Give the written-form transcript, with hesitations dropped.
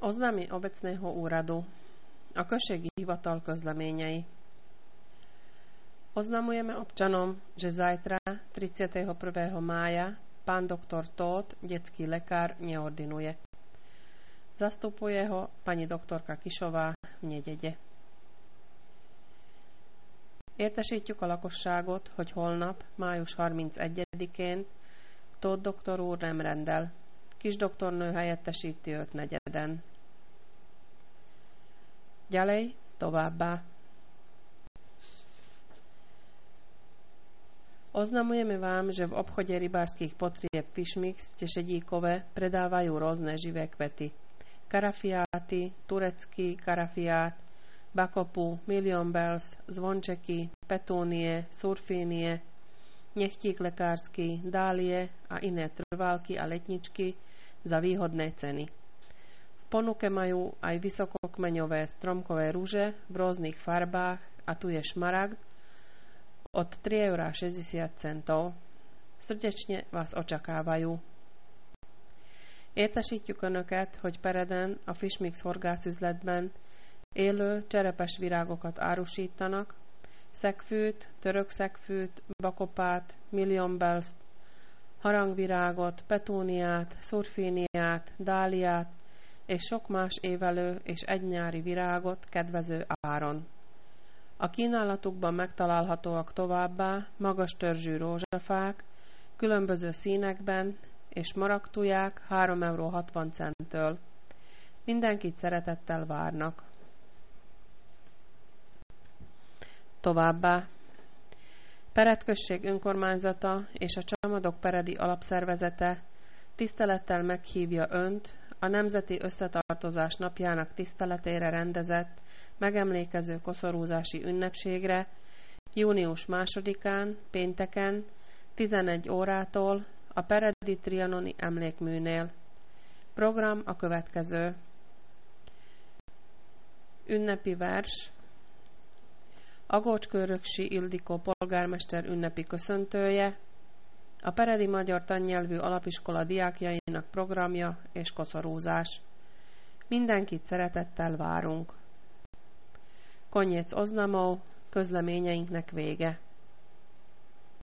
Oznámy obecného úradu. A községi hivatal közleményei. Oznamujeme občanom, že zajtra, 31. mája, pán doktor Tóth, detský lekár, neordinuje. Zastupuje ho pani doktorka Kisová v Nyedegye. Értesítjük a lakosságot, hogy holnap, május 31-én Tóth doktor úr nem rendel. Kis doktornő helyettesíti őt negyeden. Ďalej, továbbá. Oznamujeme vám, že v obchode rybárskych potrieb Fishmix v Tešedíkove predávajú rôzne živé kvety. Karafiáty, turecký karafiát, bakopu, million bells, zvončeky, petúnie, surfínie, nechtík lekársky, dálie a iné trvalky a letničky za výhodné ceny. V ponuke majú aj vysokokmeňové stromkové rúže v rôznych farbách a tu je šmaragd od 3,60 €. Srdečne vás očakávajú. Értesítjük Önöket, hogy Pereden a Fishmix horgászüzletben élő cserepes virágokat árusítanak, szegfűt, török szegfűt, bakopát, million bells, harangvirágot, petúniát, szurfíniát, dáliát és sok más évelő és egynyári virágot kedvező áron. A kínálatukban megtalálhatóak továbbá magas törzsű rózsafák, különböző színekben, és maragtuják 3,60 €-től. Mindenkit szeretettel várnak. Továbbá. Pered község önkormányzata és a Csamadok Peredi Alapszervezete tisztelettel meghívja Önt a Nemzeti Összetartozás napjának tiszteletére rendezett megemlékező koszorúzási ünnepségre június 2-án, pénteken, 11 órától a Peredi Trianoni emlékműnél. Program a következő. Ünnepi vers. Agócskőröksi Ildikó polgármester ünnepi köszöntője, a Peredi Magyar Tannyelvű Alapiskola diákjainak programja és koszorúzás. Mindenkit szeretettel várunk. Koniec oznamov, közleményeinknek vége.